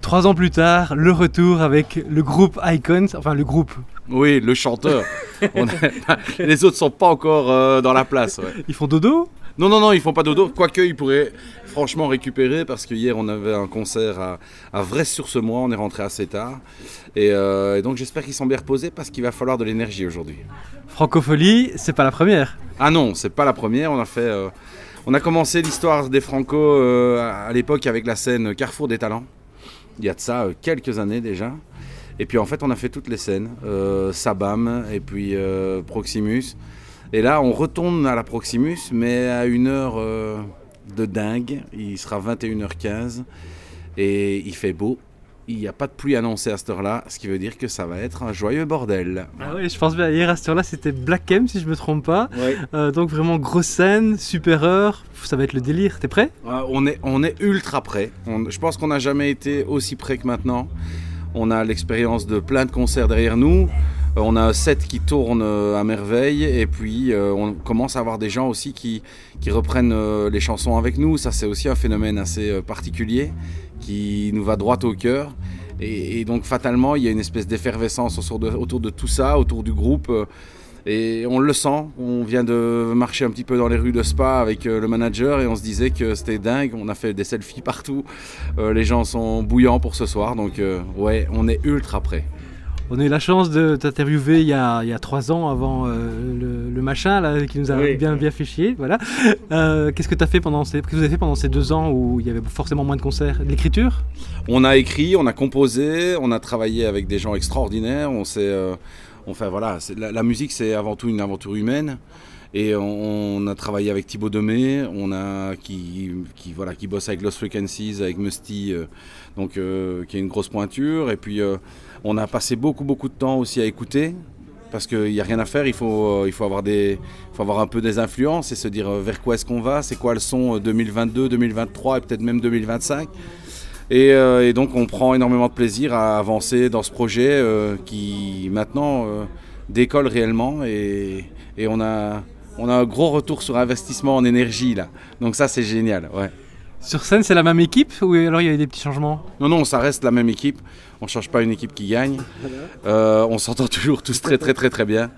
3 ans plus tard, le retour avec le groupe Icons, enfin le groupe. Oui, le chanteur. Les autres sont pas encore dans la place. Ouais. Ils font dodo ? Non, ils font pas dodo. Quoique, ils pourraient franchement récupérer parce que hier, on avait un concert à Vresse-sur-Semois. On est rentré assez tard. Et donc, j'espère qu'ils sont bien reposés parce qu'il va falloir de l'énergie aujourd'hui. Francophonie, c'est pas la première. Ah non, c'est pas la première. On a commencé l'histoire des Franco à l'époque avec la scène Carrefour des Talents. Il y a de ça quelques années déjà. Et puis en fait, on a fait toutes les scènes. Sabam et puis Proximus. Et là, on retourne à la Proximus, mais à une heure de dingue. Il sera 21h15 et il fait beau. Il n'y a pas de pluie annoncée à cette heure-là, ce qui veut dire que ça va être un joyeux bordel. Ah oui, je pense bien. Hier à cette heure-là, c'était Black M, si je ne me trompe pas. Ouais. Donc vraiment grosse scène, super heure. Ça va être le délire. T'es prêt ? On est ultra prêt. Je pense qu'on n'a jamais été aussi prêt que maintenant. On a l'expérience de plein de concerts derrière nous. On a un set qui tourne à merveille et puis on commence à avoir des gens aussi qui reprennent les chansons avec nous. Ça, c'est aussi un phénomène assez particulier qui nous va droit au cœur. Et donc fatalement, il y a une espèce d'effervescence autour de tout ça, autour du groupe. Et on le sent. On vient de marcher un petit peu dans les rues de Spa avec le manager et on se disait que c'était dingue. On a fait des selfies partout. Les gens sont bouillants pour ce soir. Donc ouais, on est ultra prêts. On a eu la chance de t'interviewer il y a 3 ans avant le machin là, qui nous a bien fait chier. Voilà. Qu'est-ce que vous avez fait pendant ces 2 ans où il y avait forcément moins de concerts ? L'écriture ? On a écrit, on a composé, on a travaillé avec des gens extraordinaires. La musique, c'est avant tout une aventure humaine. Et on a travaillé avec Thibaut Demey, qui bosse avec Lost Frequencies, avec Musty, qui est une grosse pointure. Et puis on a passé beaucoup de temps aussi à écouter, parce qu'il n'y a rien à faire, il faut avoir un peu des influences et se dire vers quoi est-ce qu'on va, c'est quoi le son 2022, 2023 et peut-être même 2025. Et donc on prend énormément de plaisir à avancer dans ce projet qui maintenant décolle réellement et on a un gros retour sur investissement en énergie là. Donc ça c'est génial, ouais. Sur scène, c'est la même équipe ou alors il y a eu des petits changements ? Non, ça reste la même équipe. On ne change pas une équipe qui gagne. On s'entend toujours tous très bien.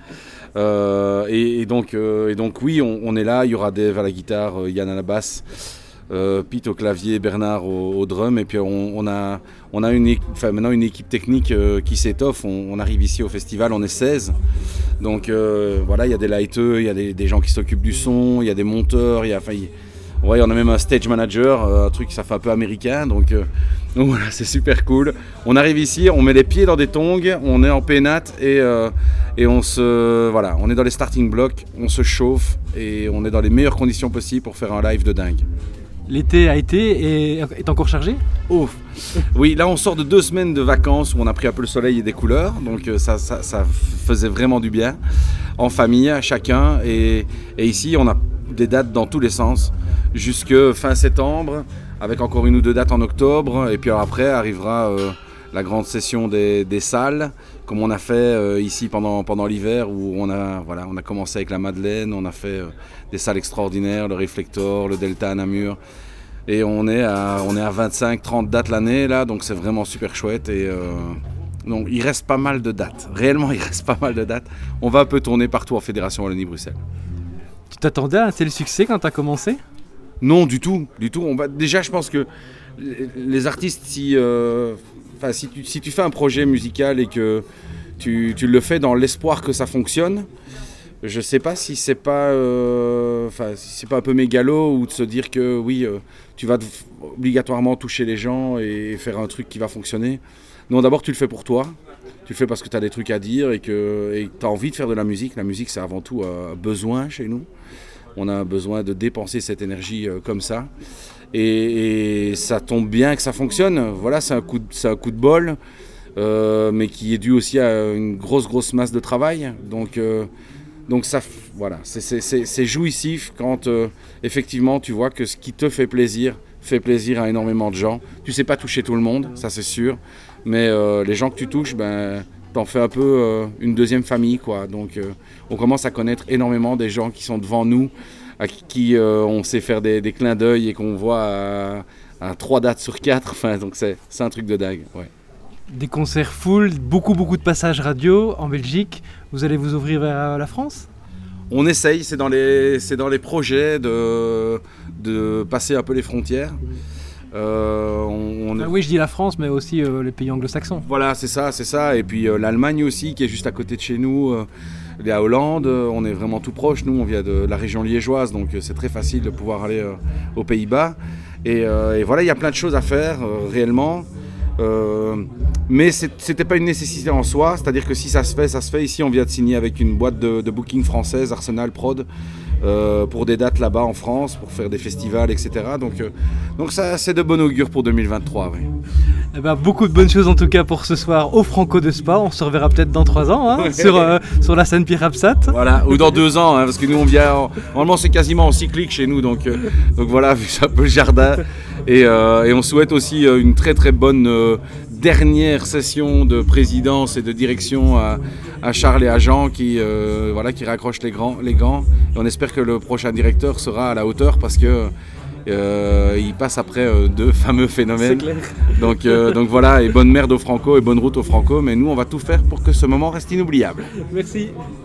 Et donc oui, on est là. Il y aura Dave à la guitare, Yann à la basse, Pete au clavier, Bernard au drum. Et puis on a maintenant une équipe technique qui s'étoffe. On arrive ici au festival, on est 16. Donc il y a des lighteux, il y a des gens qui s'occupent du son, il y a des monteurs, on a même un stage manager, un truc ça fait un peu américain, donc voilà, c'est super cool. On arrive ici, on met les pieds dans des tongs, on est en pénate et on est dans les starting blocks, on se chauffe et on est dans les meilleures conditions possibles pour faire un live de dingue. L'été a été et est encore chargé ? Ouf. Oui, là on sort de 2 semaines de vacances où on a pris un peu le soleil et des couleurs, donc ça faisait vraiment du bien, en famille, chacun, et ici on a des dates dans tous les sens, jusque fin septembre, avec encore 1 ou 2 dates en octobre, et puis après arrivera la grande session des salles, comme on a fait ici pendant l'hiver, où on a commencé avec la Madeleine, on a fait des salles extraordinaires, le Réflector, le Delta à Namur, et on est à 25-30 dates l'année là, donc c'est vraiment super chouette, et donc il reste pas mal de dates, réellement il reste pas mal de dates. On va un peu tourner partout en Fédération Wallonie-Bruxelles. Tu t'attendais à un tel succès quand tu as commencé ? Non, du tout. Déjà, je pense que les artistes, si tu fais un projet musical et que tu le fais dans l'espoir que ça fonctionne, je sais pas si c'est pas un peu mégalo ou de se dire que oui, tu vas obligatoirement toucher les gens et faire un truc qui va fonctionner. Non, d'abord, tu le fais pour toi. Tu le fais parce que tu as des trucs à dire et que tu as envie de faire de la musique. La musique, c'est avant tout un besoin chez nous. On a besoin de dépenser cette énergie comme ça. Et ça tombe bien que ça fonctionne. Voilà, c'est un coup de bol, mais qui est dû aussi à une grosse masse de travail. Donc ça, voilà, c'est jouissif quand effectivement tu vois que ce qui te fait plaisir à énormément de gens. Tu sais pas toucher tout le monde, ça c'est sûr. Mais les gens que tu touches, t'en fais un peu une deuxième famille, quoi. Donc on commence à connaître énormément des gens qui sont devant nous, à qui on sait faire des clins d'œil et qu'on voit à 3 dates sur 4. Enfin, donc c'est un truc de dingue. Ouais. Des concerts full, beaucoup de passages radio en Belgique. Vous allez vous ouvrir vers la France ? On essaye, c'est dans les projets de passer un peu les frontières. Oui, je dis la France, mais aussi les pays anglo-saxons. Voilà, c'est ça. Et puis l'Allemagne aussi, qui est juste à côté de chez nous. La Hollande, on est vraiment tout proche. Nous, on vient de la région liégeoise, donc c'est très facile de pouvoir aller aux Pays-Bas. Et voilà, il y a plein de choses à faire, réellement. Mais c'était pas une nécessité en soi, c'est-à-dire que si ça se fait. Ici, on vient de signer avec une boîte de booking française, Arsenal Prod, pour des dates là-bas en France, pour faire des festivals, etc. Donc ça, c'est de bon augure pour 2023. Oui. Eh ben, beaucoup de bonnes choses en tout cas pour ce soir au Franco de Spa. On se reverra peut-être dans 3 ans hein, sur la scène Pierre Absat. Voilà, ou dans 2 ans, hein, parce que nous on vient. Normalement, c'est quasiment en cyclique chez nous, donc voilà, vu que c'est un peu le jardin. Et on souhaite aussi une très très bonne dernière session de présidence et de direction à Charles et à Jean qui raccrochent les gants. Et on espère que le prochain directeur sera à la hauteur parce que il passe après 2 fameux phénomènes. C'est clair. Donc voilà, et bonne merde au Franco et bonne route au Franco. Mais nous, on va tout faire pour que ce moment reste inoubliable. Merci.